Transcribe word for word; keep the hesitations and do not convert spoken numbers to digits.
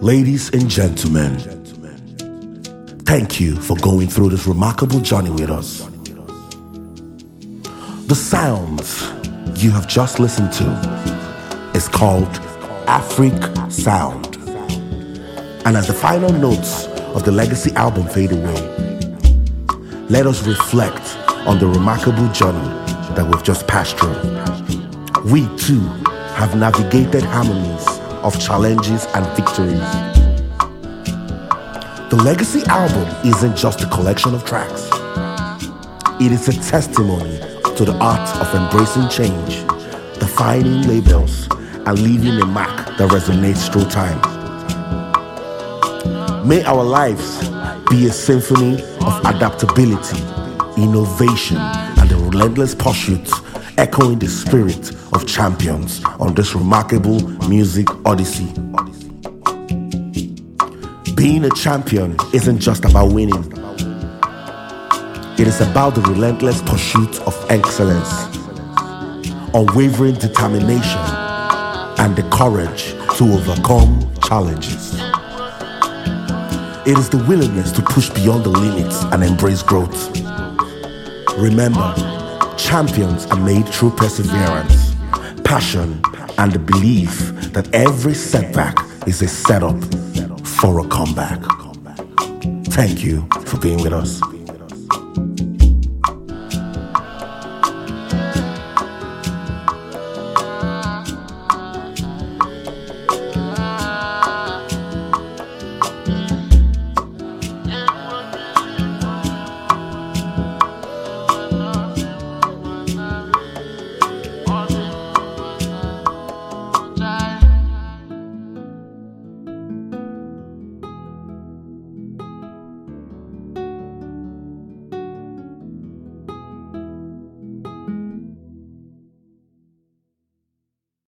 Ladies and gentlemen, thank you for going through this remarkable journey with us. The sounds you have just listened to is called Afric Sound. And as the final notes of the Legacy album fade away, let us reflect on the remarkable journey that we've just passed through. We too have navigated harmonies of challenges and victories. The Legacy album isn't just a collection of tracks. It is a testimony to the art of embracing change, defining labels, and leaving a mark that resonates through time. May our lives be a symphony of adaptability, innovation, and the relentless pursuit, echoing the spirit of champions on this remarkable music odyssey. Being a champion isn't just about winning. It is about the relentless pursuit of excellence, unwavering determination, and the courage to overcome challenges. It is the willingness to push beyond the limits and embrace growth. Remember, champions are made through perseverance, passion, and the belief that every setback is a setup for a comeback. Thank you for being with us.